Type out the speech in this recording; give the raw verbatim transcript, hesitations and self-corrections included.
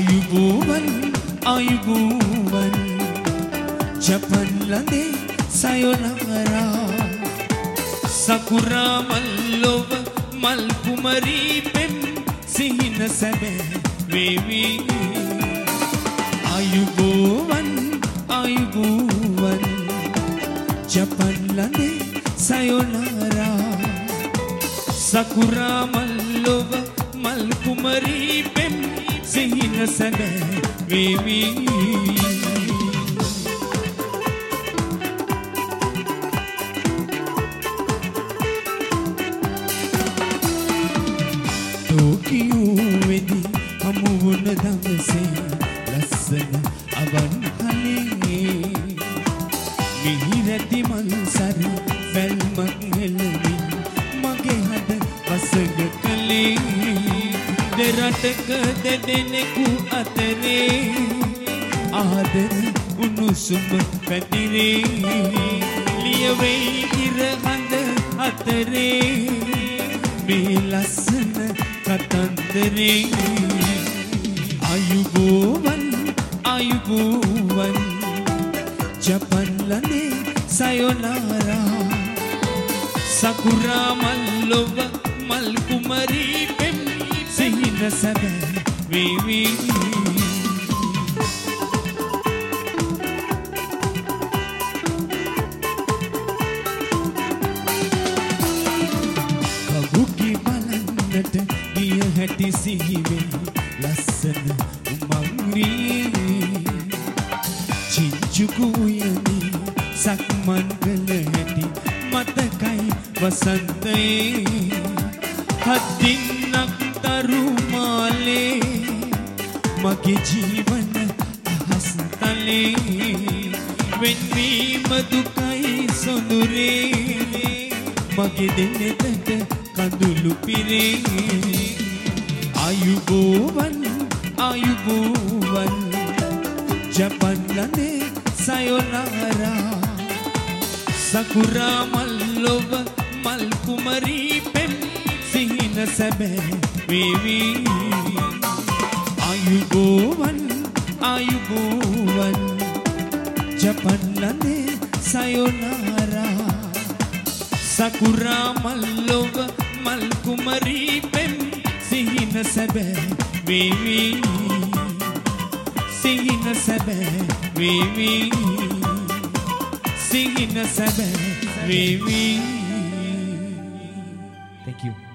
ආයුබෝවන් ආයුබෝවන් ජපන් ලඳේ සයොනාරා සකුරා මල්ලොව මල් කුමරී පෙම් සිහින සැබෑ වේවි ආයුබෝවන් ආයුබෝවන් ජපන් ලඳේ සයොනාරා සකුරා මල්ලොව මල් කුමරී පෙම් සිහින සැබෑ වේවි ටෝකියෝ වෙදී හමු වුණ දවසේ ලස්සන අවන්හලේ මිහිරැති මල්සර බැල්මක් හෙළමින් මගේ හද වසඟ කළේ දෙරටක දෙදෙනෙකු අතරේ ආදර උණුසුම පැතිරේ ලියවෙයි ඉර හඳ අතරේ මේ ලස්සන කතන්දරේ ආයුබෝවන් ආයුබෝවන් ජපන් ලඳේ සයොනාරා සකුරා මල්ලොව මල් කුමරී පෙම් සිහින සැබෑ වේවි කබුකි බලන්නට ගිය හැටි සිහිවේ ලස්සන උමංග්‍රියේ චිංචුකු උයනේ සක්මන් කළ හැටි මතකයි වසන්තයේ හදින්නක් තරුමාලේ මගේ ජීවන අහස්තලේ වෙන්වීම දුකයි සොඳුරේ මගේ දෙනෙතට කඳුළු පිරේ ආයුබෝවන් ආයුබෝවන් ජපන් ලඳේ සයොනාරා සකුරා මල්ලොව මල් කුමරී පෙම් සිහින සැබෑ වේවි ආයුබෝවන් ආයුබෝවන් ජපන් ලඳේ සයොනාරා සකුරා මල්ලොව මල් කුමරී පෙම් සිහින සැබෑ වේවි සිහින සැබෑ වේවි සිහින සැබෑ වේවි. Thank you.